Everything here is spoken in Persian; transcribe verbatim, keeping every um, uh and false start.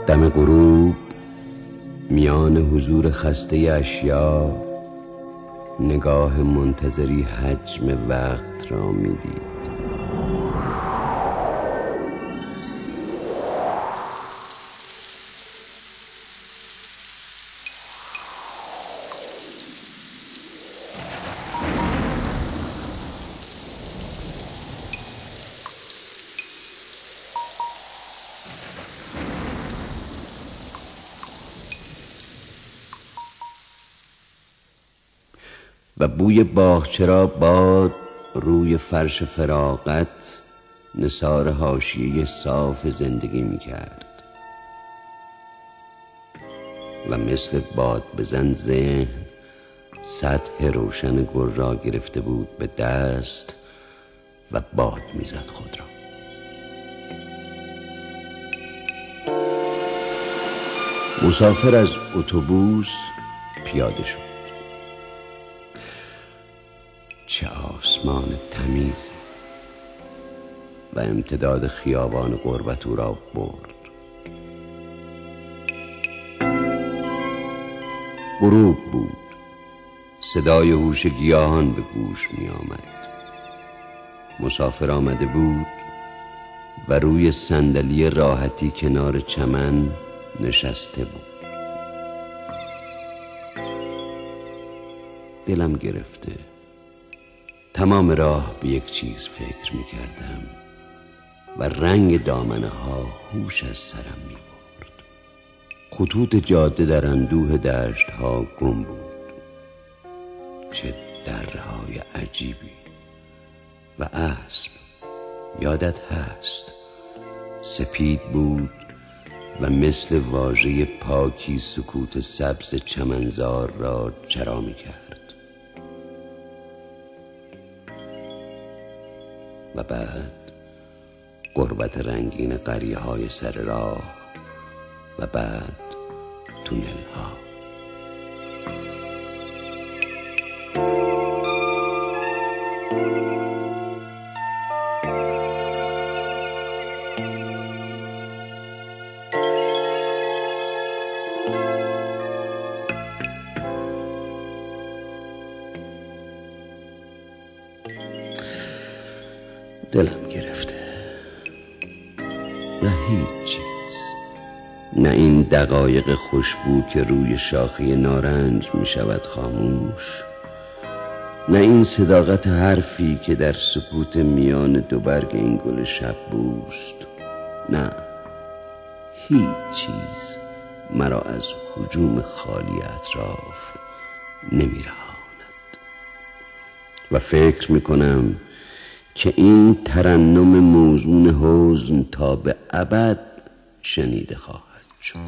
دم غروب میان حضور خسته اشیا نگاه منتظری حجم وقت را میدید. و بوی باغچه را باد روی فرش فراغت نثار حاشیه صاف زندگی می کرد و مثل باد بزن ذهن سطح روشن گل را گرفته بود به دست و باد می زد خود را. مسافر از اتوبوس پیاده شد. چه آسمان تمیزی و امتداد خیابان غربت او را برد. غروب بود. صدای هوش گیاهان به گوش می آمد. مسافر آمده بود و روی صندلی راحتی کنار چمن نشسته بود. دلم گرفته. تمام راه به یک چیز فکر می کردم و رنگ دامنه ها هوش از سرم می برد. خطوط جاده در اندوه دشت ها گم بود. چه دره های عجیبی. و اسب یادت هست سپید بود و مثل واژه پاکی سکوت سبز چمنزار را چرا می کرد. و بعد غربت رنگین قریه های سر راه و بعد تونل ها. دلم گرفته. نه هیچ چیز. نه این دقایق خوشبو که روی شاخه نارنج می شود خاموش. نه این صداقت حرفی که در سکوت میان دو برگ این گل شب بوست. نه هیچ چیز مرا از هجوم خالی اطراف نمی رهاند. و فکر می کنم که این ترنم موزون حزن تا به ابد شنیده خواهد شد.